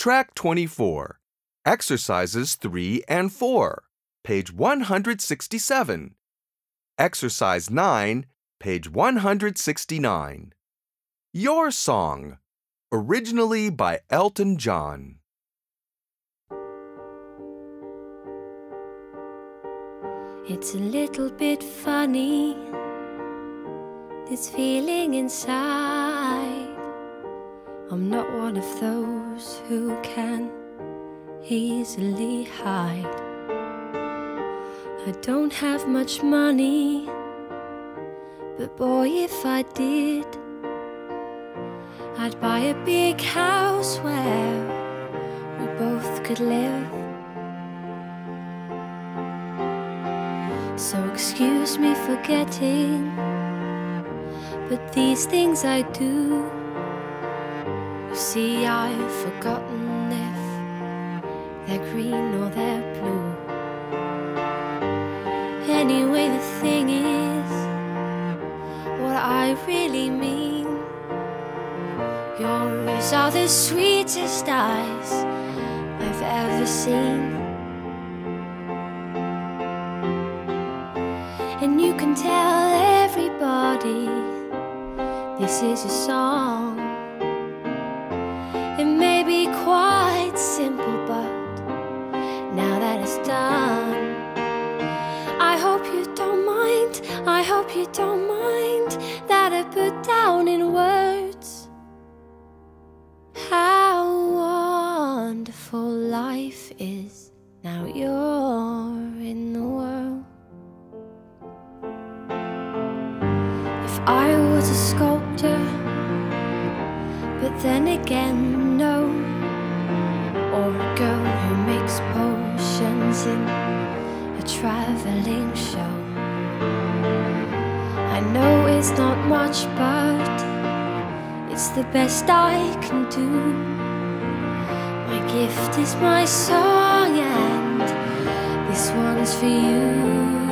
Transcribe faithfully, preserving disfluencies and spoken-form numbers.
Track twenty-four. Exercises three and four, page one hundred sixty-seven. Exercise nine, page one hundred sixty-nine. Your Song, originally by Elton John. It's a little bit funny, this feeling inside. I'm not one of those who can easily hide. I don't have much money, but boy, if I did, I'd buy a big house where we both could live. So excuse me for getting, but these things I do. You see, I've forgotten if they're green or they're blue. Anyway, the thing is, what I really mean, yours are the sweetest eyes I've ever seen. And you can tell everybody this is a song. It may be quite simple, but now that it's done, I hope you don't mind, I hope you don't mind that I put down in words how wonderful life is now you're in the world. If I was a sculptor, but then again, no, or a girl who makes potions in a traveling show. I know it's not much, but it's the best I can do. My gift is my song, and this one's for you.